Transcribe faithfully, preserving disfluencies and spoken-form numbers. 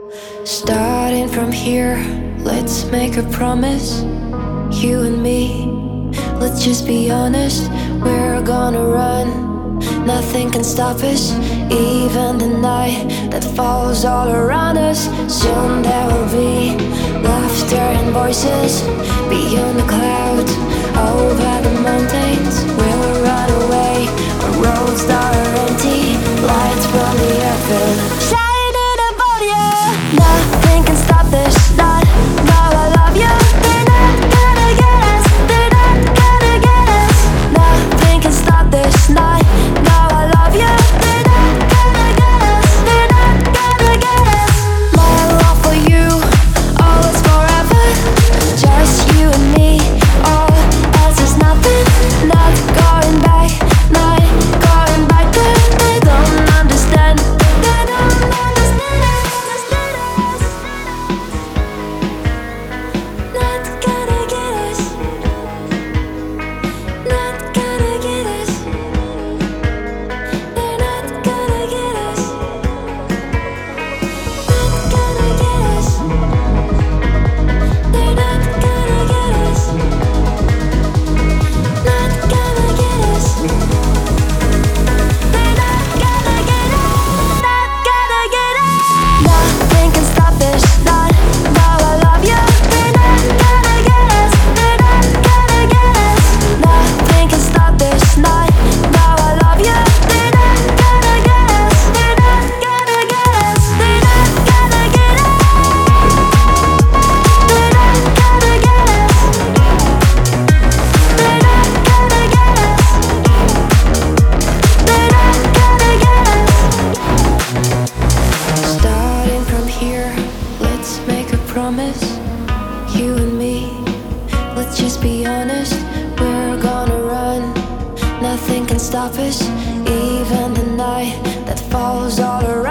Starting from here, let's make a promise. You and me, let's just be honest. We're gonna run, nothing can stop us. Even the night that falls all around us. Soon there will be laughter and voices beyond the clouds, over the mountains. We'll run away on roads that are empty, lights from the earth shining above you. Nothing can stop this night. Now I love you. They're not gonna get us. They're not gonna get us. Nothing can stop this night. Now I love you. They're not gonna get us. They're not gonna get us. My love for you, all is forever. Just you and me. All else is nothing. Not going back. Not going back there. They don't understand. They don't understand us. Not gonna get us. Not gonna get us. They're not gonna get us. Not gonna get us. They're not gonna get us. Not gonna get us. They're not gonna get us. Not gonna get us. Nothing can stop this night. Now I love you. They're not gonna get us. They're not gonna get us. Nothing can stop this night. Now I love you. They're not gonna get us. They're not gonna get us. They're not gonna get us. They're not gonna get us. They're not gonna get us. They're not gonna get us. Starting from here, let's make a promise. You and me, let's just be honest. We're gonna run, nothing can stop us. Even the night that falls all around